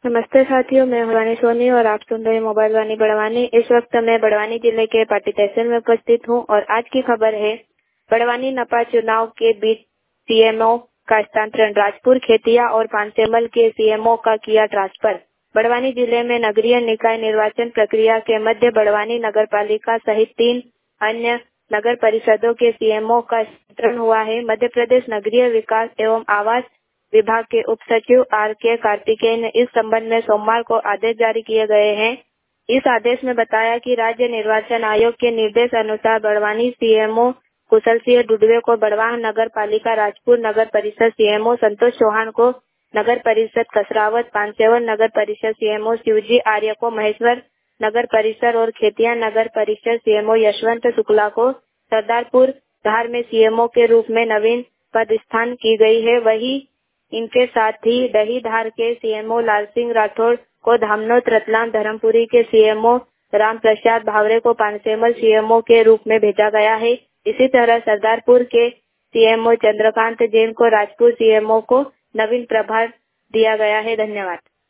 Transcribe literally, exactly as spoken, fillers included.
नमस्ते साथियों, मैं हूं वानी सोनी और आप सुन रहे हैं मोबाइल वानी बड़वानी। इस वक्त मैं बड़वानी जिले के पाटी तहसील में उपस्थित हूं और आज की खबर है बड़वानी नपा चुनाव के बीच सीएमओ का स्थानांतरण, राजपुर खेतिया और पांचेमल के सीएमओ का किया ट्रांसफर। बड़वानी जिले में नगरीय निकाय निर्वाचन प्रक्रिया के मध्य बड़वानी नगर पालिका सहित तीन अन्य नगर परिषदों के सीएमओ का स्थानांतरण हुआ है। मध्य प्रदेश नगरीय विकास एवं आवास विभाग के उप सचिव आर के कार्तिकेय ने इस संबंध में सोमवार को आदेश जारी किए गए हैं। इस आदेश में बताया कि राज्य निर्वाचन आयोग के निर्देश अनुसार बड़वानी सीएमओ कुशल सिंह डुडवे को बड़वाह नगर पालिका, राजपुर नगर परिषद सीएमओ संतोष चौहान को नगर परिषद कसरावत, पांचेवल नगर परिषद सीएमओ शिवजी आर्य को महेश्वर नगर परिषद और खेतिया नगर परिषद सीएमओ यशवंत शुक्ला को सरदारपुर धार में सीएमओ के रूप में नवीन पदस्थान की गई है। वही इनके साथ ही दही धार के सीएमओ लाल सिंह राठौड़ को धामनोद, रतलाम धर्मपुरी के सीएमओ राम प्रसाद भावरे को पांचेमल सीएमओ के रूप में भेजा गया है। इसी तरह सरदारपुर के सीएमओ चंद्रकांत जैन को राजपुर सीएमओ को नवीन प्रभार दिया गया है। धन्यवाद।